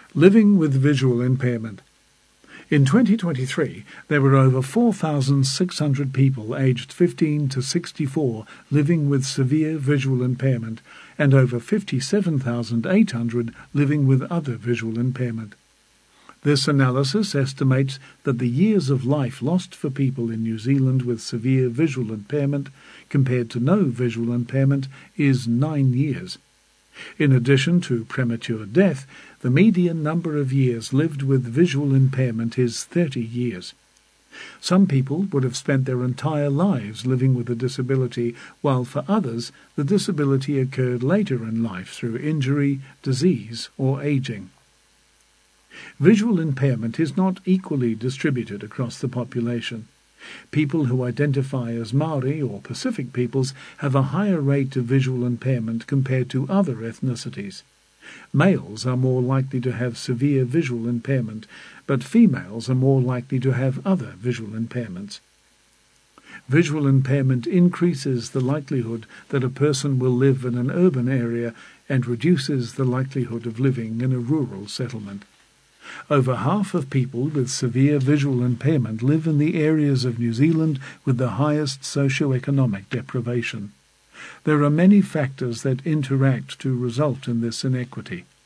Living with visual impairment. In 2023, there were over 4,600 people aged 15 to 64 living with severe visual impairment and over 57,800 living with other visual impairment. This analysis estimates that the years of life lost for people in New Zealand with severe visual impairment compared to no visual impairment is 9 years. In addition to premature death, the median number of years lived with visual impairment is 30 years. Some people would have spent their entire lives living with a disability, while for others the disability occurred later in life through injury, disease, or aging. Visual impairment is not equally distributed across the population. People who identify as Maori or Pacific peoples have a higher rate of visual impairment compared to other ethnicities. Males are more likely to have severe visual impairment, but females are more likely to have other visual impairments. Visual impairment increases the likelihood that a person will live in an urban area and reduces the likelihood of living in a rural settlement. Over half of people with severe visual impairment live in the areas of New Zealand with the highest socio-economic deprivation. There are many factors that interact to result in this inequity.